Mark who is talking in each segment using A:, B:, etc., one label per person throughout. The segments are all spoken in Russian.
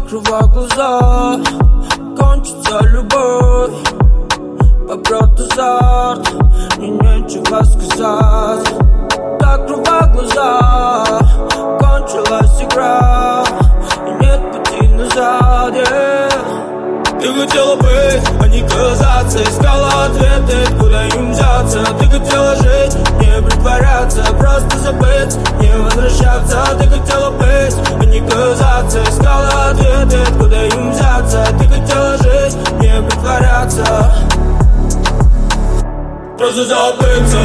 A: Закрывай глаза, кончится любовь, попрет азарт, мне нечего сказать. Закрывай глаза, кончилась игра, и нет пути назад, Ты хотела быть, а не казаться, искала ответы, куда им взяться. Ты хотела жить, не притворяться, просто забыть, не возвращаться. Ты хотела быть, а не казаться, искала ответы, куда им взяться. Ты хотела жить, не притворяться, просто забыться.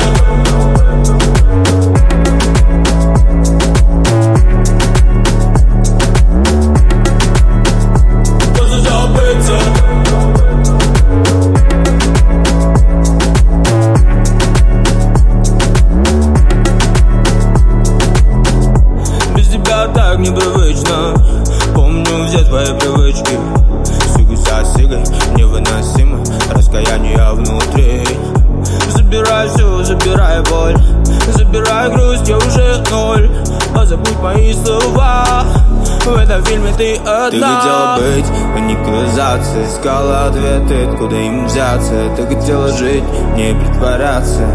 A: Так непривычно, помню все твои привычки. Сигу за сигой, невыносимо, раскаяние внутри. Забирай все, забирай боль, забирай грусть, я уже ноль. А забудь мои слова, в этом фильме ты одна.
B: Ты хотела быть, а не казаться, искала ответы, откуда им взяться. Ты хотела жить, не притворяться.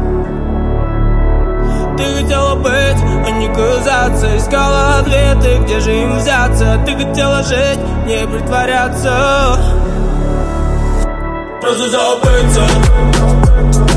A: Ты хотела быть, а не казаться, искала ответы, где же им взяться. Ты хотела жить, не притворяться, просто забыться.